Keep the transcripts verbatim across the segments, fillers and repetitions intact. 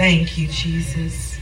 Thank you, Jesus.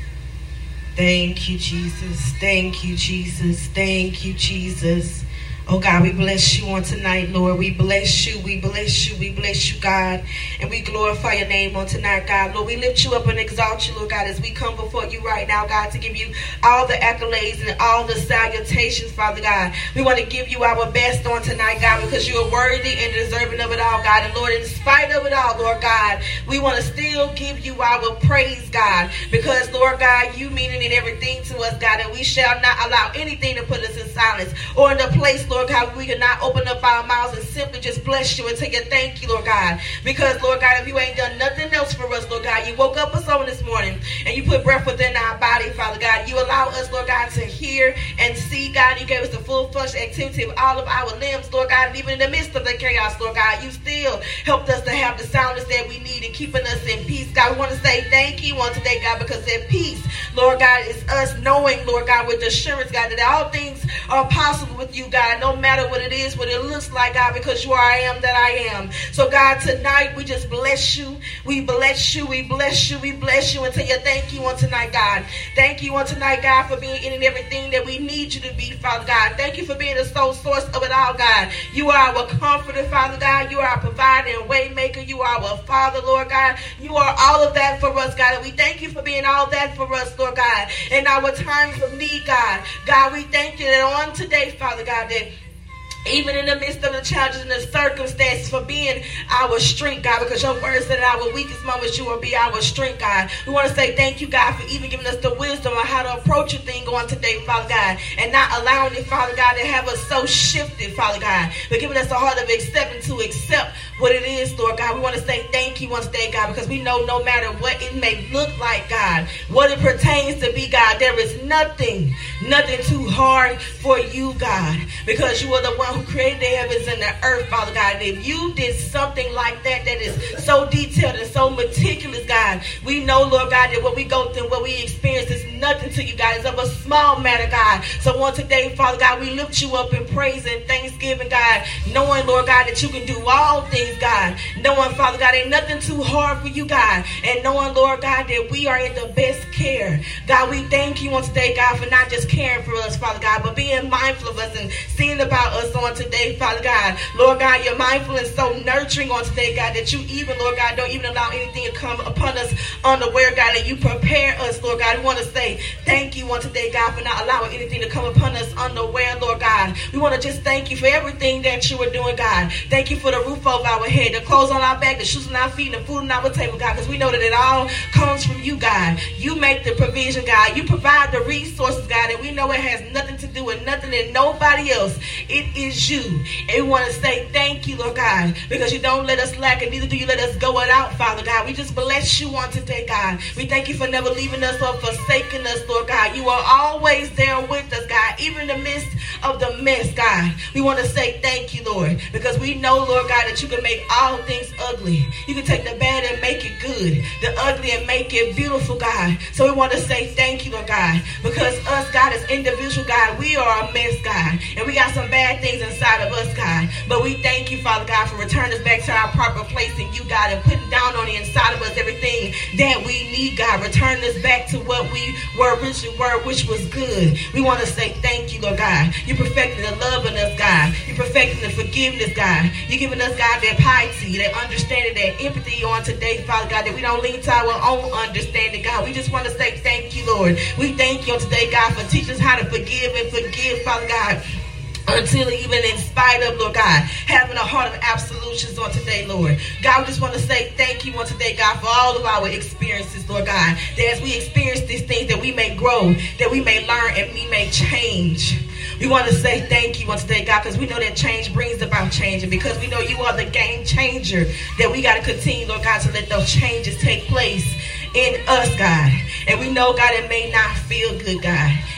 Thank you, Jesus. Thank you, Jesus. Thank you, Jesus. Oh God, we bless you on tonight, Lord. We bless you. We bless you. We bless you, God. And we glorify your name on tonight, God. Lord, we lift you up and exalt you, Lord God, as we come before you right now, God, to give you all the accolades and all the salutations, Father God. We want to give you our best on tonight, God, because you are worthy and deserving of it all, God. And Lord, in spite of it all, Lord God, we want to still give you our praise, God, because, Lord God, you mean it in everything to us, God, and we shall not allow anything to put us in silence or in the place, Lord God, we cannot open up our mouths and simply just bless you and tell you thank you, Lord God. Because, Lord God, if you ain't done nothing else for us, Lord God, you woke up us on this morning and you put breath within our body, Father God. You allow us, Lord God, to hear and see, God. You gave us the full function activity of all of our limbs, Lord God. And even in the midst of the chaos, Lord God, you still helped us to have the soundness that we need and keeping us in peace, God. We want to say thank you on today, God, because that peace, Lord God, is us knowing, Lord God, with assurance, God, that all things are possible with you, God. No matter what it is, what it looks like, God, because you are I am that I am. So, God, tonight we just bless you. We bless you. We bless you. We bless you and tell you thank you on tonight, God. Thank you on tonight, God, for being in and everything that we need you to be, Father God. Thank you for being the sole source of it all, God. You are our comforter, Father God. You are our provider and way maker. You are our Father, Lord God. You are all of that for us, God. And we thank you for being all that for us, Lord God. In our times of need, God. God, we thank you that on today, Father God, that even in the midst of the challenges and the circumstances, for being our strength, God, because your word said in our weakest moments, you will be our strength, God. We want to say thank you, God, for even giving us the wisdom on how to approach a thing on today, Father God, and not allowing it, Father God, to have us so shifted, Father God, but giving us a heart of accepting to accept what it is, Lord God. We want to say thank you on today, God, because we know no matter what it may look like, God, what it pertains to be, God, there is nothing, nothing too hard for you, God, because you are the one who created the heavens and the earth, Father God. And if you did something like that, that is so detailed and so meticulous, God, we know, Lord God, that what we go through, what we experience is nothing to you, God. It's of a small matter, God. So on today, Father God, we lift you up in praise and thanksgiving, God, knowing, Lord God, that you can do all things, God. Knowing, Father God, ain't nothing too hard for you, God. And knowing, Lord God, that we are in the best care. God, we thank you on today, God, for not just caring for us, Father God, but being mindful of us and seeing about us on today, Father God. Lord God, you're mindful and so nurturing on today, God, that you even, Lord God, don't even allow anything to come upon us unaware, God, and you prepare us, Lord God. We want to say thank you on today, God, for not allowing anything to come upon us unaware, Lord God. We want to just thank you for everything that you are doing, God. Thank you for the roof over our head, the clothes on our back, the shoes on our feet, and the food on our table, God, because we know that it all comes from you, God. You make the provision, God. You provide the resources, God, and we know it has nothing to do with nothing and nobody else. It is you. And we want to say thank you, Lord God, because you don't let us lack and neither do you let us go without, Father God. We just bless you on today, God. We thank you for never leaving us or forsaking us, Lord God. You are always there with us, God, even in the midst of the mess, God. We want to say thank you, Lord, because we know, Lord God, that you can make all things ugly. You can take the bad and make it good, the ugly and make it beautiful, God. So we want to say thank you, Lord God, because us, God, as individual, God, we are a mess, God, and we got some bad things inside of us, God. But we thank you, Father God, for returning us back to our proper place in you, God, and putting down on the inside of us everything that we need, God. Returning us back to what we were originally were, which was good. We want to say thank you, Lord God. You're perfecting the love in us, God. You're perfecting the forgiveness, God. You're giving us, God, that piety, that understanding, that empathy on today, Father God, that we don't lean to our own understanding, God. We just want to say thank you, Lord. We thank you on today, God, for teaching us how to forgive and forgive, Father God, until even in spite of, Lord God, having a heart of absolutions on today, Lord. God, we just want to say thank you on today, God, for all of our experiences, Lord God, that as we experience these things, that we may grow, that we may learn, and we may change. We want to say thank you on today, God, because we know that change brings about change, and because we know you are the game changer, that we got to continue, Lord God, to let those changes take place in us, God. And we know, God, it may not feel good, God.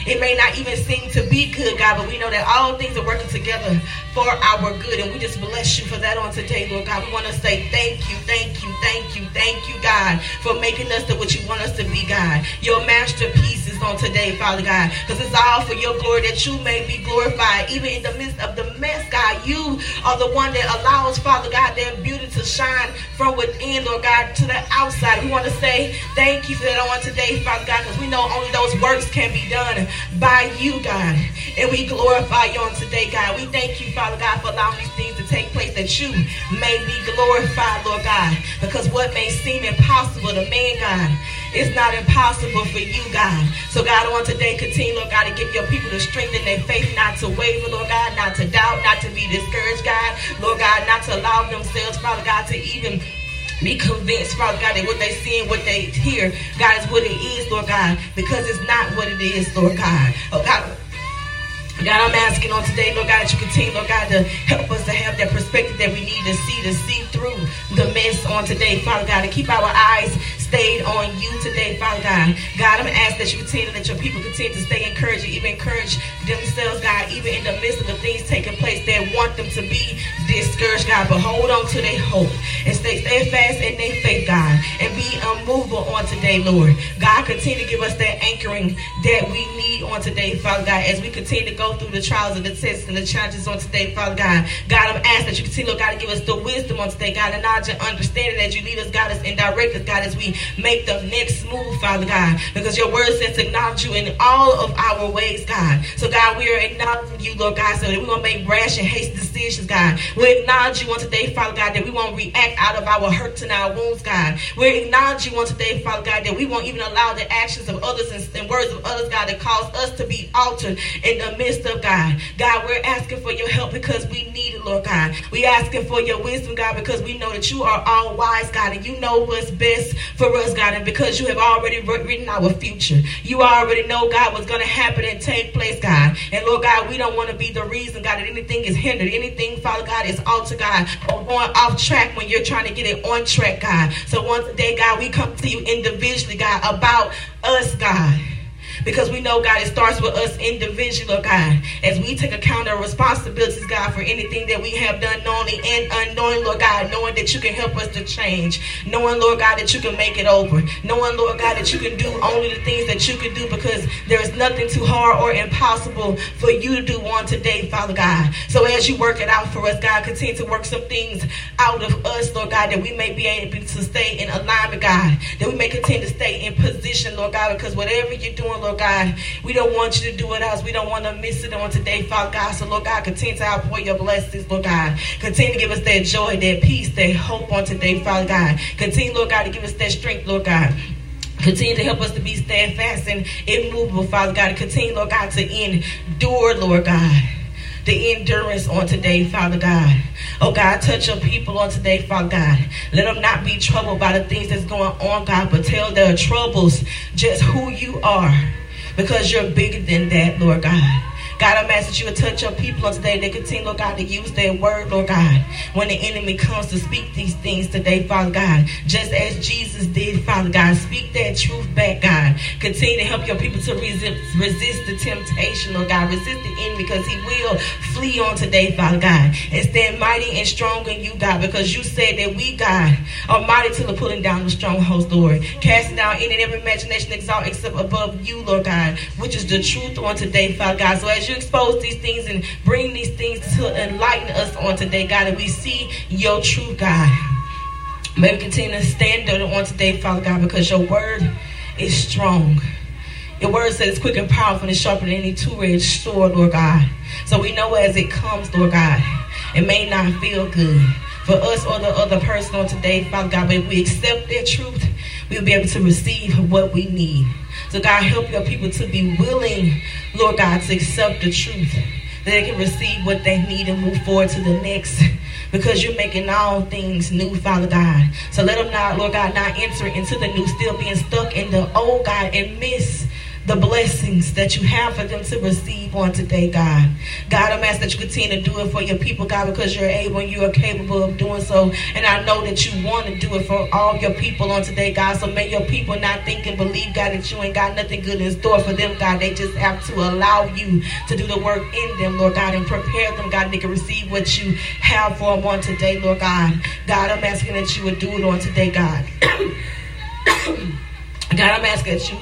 It may not even seem to be good, God, but we know that all things are working together for our good. And we just bless you for that on today, Lord God. We want to say thank you, thank you, thank you, thank you, God, for making us to what you want us to be, God. Your masterpieces on today, Father God, because it's all for your glory, that you may be glorified. Even in the midst of the mess, God, you are the one that allows, Father God, their beauty to shine from within, Lord God, to the outside. We want to say thank you for that on today, Father God, because we know only those works can be done by you, God. And we glorify you on today, God. We thank you, Father God, for allowing these things to take place, that you may be glorified, Lord God, because what may seem impossible to man, God, is not impossible for you, God. So, God, on today, continue, Lord God, to give your people the strength in their faith, not to waver, Lord God, not to doubt, not to be discouraged, God. Lord God, not to allow themselves, Father God, to even be convinced, Father God, that what they see and what they hear, God, is what it is, Lord God, because it's not what it is, Lord God. Oh, God. God, I'm asking on today, Lord God, that you continue, Lord God, to help us to have that perspective that we need to see, to see through the mess on today, Father God, to keep our eyes stayed on you today, Father God. God, I'm asking that you continue to let your people continue to stay encouraged, and even encourage themselves, God, even in the midst of the things taking place that want them to be discouraged, God, but hold on to their hope and stay steadfast in their faith, God, and be unmovable on today, Lord. God, continue to give us that anchoring that we need on today, Father God, as we continue to go through the trials and the tests and the challenges on today, Father God. God, I'm asking that you continue, Lord God, to give us the wisdom on today, God, and knowledge and understanding as you lead us, God, us and direct us, God, as we make the next move, Father God, because your word says to acknowledge you in all of our ways, God. So, God, we are acknowledging you, Lord God, so that we won't make rash and hasty decisions, God. We acknowledge you on today, Father God, that we won't react out of our hurts and our wounds, God. We acknowledge you on today, Father God, that we won't even allow the actions of others and, and words of others, God, to cause us to be altered in the midst of, God. God, we're asking for your help because we need it, Lord God. We're asking for your wisdom, God, because we know that you are all wise, God, and you know what's best for us, God, and because you have already written our future. You already know, God, what's going to happen and take place, God. And, Lord God, we don't want to be the reason, God, that anything is hindered. Anything, Father God, is altered, God, or going off track when you're trying to get it on track, God. So once a day, God, we come to you individually, God, about us, God. Because we know, God, it starts with us individually, Lord God. As we take account of responsibilities, God, for anything that we have done knowingly and unknowingly, Lord God, knowing that you can help us to change. Knowing, Lord God, that you can make it over. Knowing, Lord God, that you can do only the things that you can do, because there is nothing too hard or impossible for you to do on today, Father God. So as you work it out for us, God, continue to work some things out of us, Lord God, that we may be able to stay in alignment, God. That we may continue to stay in position, Lord God, because whatever you're doing, Lord God, we don't want you to do it else. We don't want to miss it on today, Father God. So, Lord God, continue to outpour your blessings, Lord God. Continue to give us that joy, that peace, that hope on today, Father God. Continue, Lord God, to give us that strength, Lord God. Continue to help us to be steadfast and immovable, Father God. Continue, Lord God, to endure, Lord God. The endurance on today, Father God. Oh, God, touch your people on today, Father God. Let them not be troubled by the things that's going on, God, but tell their troubles just who you are, because you're bigger than that, Lord God. God, I'm asking that you would touch your people on today. They continue, Lord God, to use their word, Lord God, when the enemy comes to speak these things today, Father God. Just as Jesus did, Father God. Speak that truth back, God. Continue to help your people to resist, resist the temptation, Lord God. Resist the enemy, because he will flee on today, Father God. And stand mighty and strong in you, God, because you said that we, God, are mighty to the pulling down the strongholds, Lord. Casting down any and every imagination exalt except above you, Lord God, which is the truth on today, Father God. So as you expose these things and bring these things to enlighten us on today, God, and we see your truth, God. May we continue to stand on today, Father God, because your word is strong. Your word says it's quick and powerful and sharper than any two-edged sword, Lord God. So we know as it comes, Lord God, it may not feel good for us or the other person on today, Father God, but if we accept that truth, we'll be able to receive what we need. So, God, help your people to be willing, Lord God, to accept the truth, that they can receive what they need and move forward to the next, because you're making all things new, Father God. So let them not, Lord God, not enter into the new, still being stuck in the old, God, and miss the blessings that you have for them to receive on today, God. God, I'm asking that you continue to do it for your people, God, because you're able and you are capable of doing so. And I know that you want to do it for all your people on today, God. So may your people not think and believe, God, that you ain't got nothing good in store for them, God. They just have to allow you to do the work in them, Lord God, and prepare them, God, they can receive what you have for them on today, Lord God. God, I'm asking that you would do it on today, God. God, I'm asking that you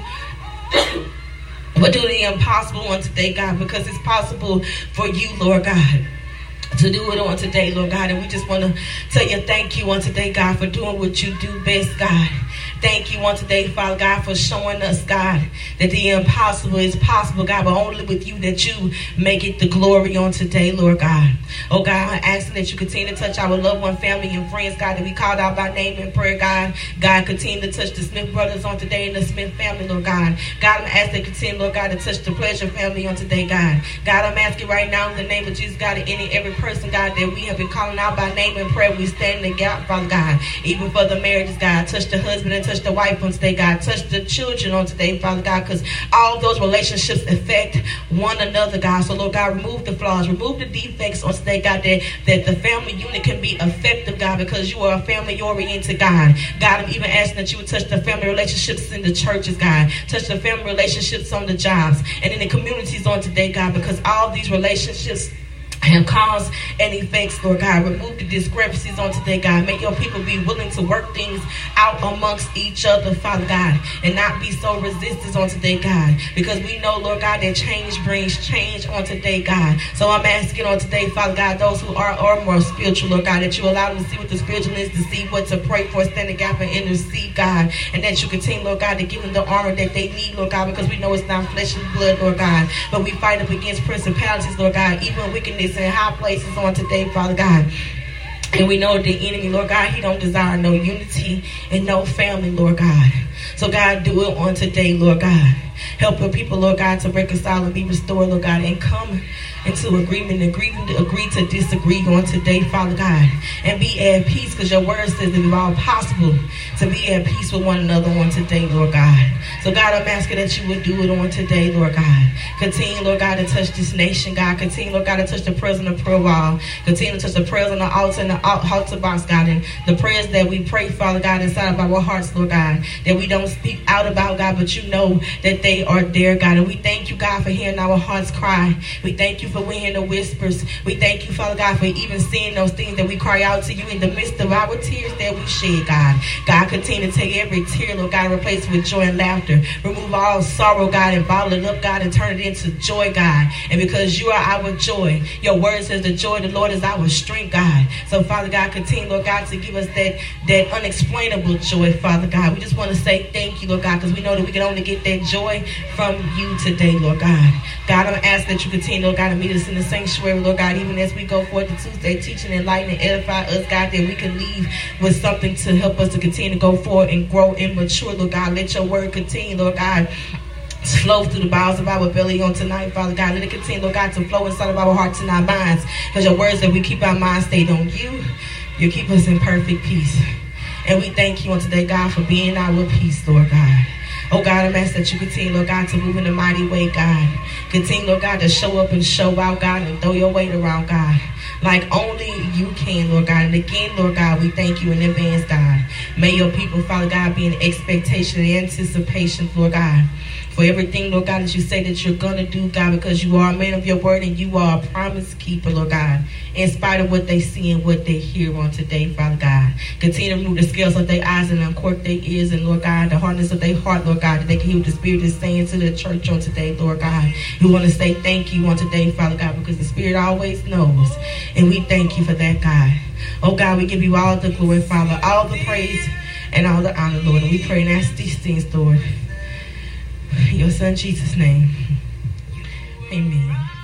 but do the impossible on today, God, because it's possible for you, Lord God, to do it on today, Lord God. And we just want to tell you thank you on today, God, for doing what you do best, God. Thank you on today, Father God, for showing us, God, that the impossible is possible, God, but only with you that you make it the glory on today, Lord God. Oh, God, I'm asking that you continue to touch our loved one, family, and friends, God, that we called out by name in prayer, God. God, continue to touch the Smith brothers on today and the Smith family, Lord God. God, I'm asking that you continue, Lord God, to touch the Pleasure family on today, God. God, I'm asking right now in the name of Jesus, God, that any every person, God, that we have been calling out by name in prayer, we stand in the gap, Father God, even for the marriages, God. Touch the husband and touch the wife on today, God. Touch the children on today, Father God, because all those relationships affect one another, God. So, Lord God, remove the flaws, remove the defects on today, God, that, that the family unit can be effective, God, because you are a family-oriented God. God, I'm even asking that you would touch the family relationships in the churches, God. Touch the family relationships on the jobs and in the communities on today, God, because all these relationships and cause and effects, Lord God. Remove the discrepancies on today, God. Make your people be willing to work things out amongst each other, Father God, and not be so resistant on today, God, because we know, Lord God, that change brings change on today, God. So I'm asking on today, Father God, those who are, are more spiritual, Lord God, that you allow them to see what the spiritual is, to see what to pray for, stand the gap and intercede, God, and that you continue, Lord God, to give them the armor that they need, Lord God, because we know it's not flesh and blood, Lord God, but we fight up against principalities, Lord God, even wickedness in high places on today, Father God. And we know the enemy, Lord God, he don't desire no unity and no family, Lord God. So, God, do it on today, Lord God. Help your people, Lord God, to reconcile and be restored, Lord God, and come into agreement, agree, agree to disagree on today, Father God, and be at peace, because your word says it is all possible to be at peace with one another on today, Lord God. So, God, I'm asking that you would do it on today, Lord God. Continue, Lord God, to touch this nation, God. Continue, Lord God, to touch the prayers on the prayer wall. Continue to touch the prayers on the altar and the altar box, God, and the prayers that we pray, Father God, inside of our hearts, Lord God, that we don't speak out about, God, but you know that they are there, God. And we thank you, God, for hearing our hearts cry. We thank you for hearing the whispers. We thank you, Father God, for even seeing those things that we cry out to you in the midst of our tears that we shed, God. God, continue to take every tear, Lord God, and replace it with joy and laughter. Remove all sorrow, God, and bottle it up, God, and turn it into joy, God. And because you are our joy, your word says the joy of the Lord is our strength, God. So, Father God, continue, Lord God, to give us that, that unexplainable joy, Father God. We just want to say thank you, Lord God, because we know that we can only get that joy from you today, Lord God. God, I'm asking that you continue, Lord God, to meet us in the sanctuary, Lord God, even as we go forth to Tuesday, teaching, enlighten, and edify us, God, that we can leave with something to help us to continue to go forward and grow and mature, Lord God. Let your word continue, Lord God, to flow through the bowels of our belly on tonight, Father God. Let it continue, Lord God, to flow inside of our hearts and our minds, because your words that we keep our minds stayed on you, you keep us in perfect peace. And we thank you on today, God, for being our peace, Lord God. Oh, God, I'm asking that you continue, Lord God, to move in a mighty way, God. Continue, Lord God, to show up and show out, God, and throw your weight around, God, like only you can, Lord God. And again, Lord God, we thank you in advance, God. May your people, Father God, be in expectation and anticipation, Lord God, for everything, Lord God, that you say that you're going to do, God, because you are a man of your word and you are a promise keeper, Lord God, in spite of what they see and what they hear on today, Father God. Continue to remove the scales of their eyes and uncork their ears, and, Lord God, the hardness of their heart, Lord God, that they can hear what the Spirit is saying to the church on today, Lord God. We want to say thank you on today, Father God, because the Spirit always knows, and we thank you for that, God. Oh, God, we give you all the glory, Father, all the praise and all the honor, Lord, and we pray and ask these things, Lord, in your Son Jesus' name. Amen.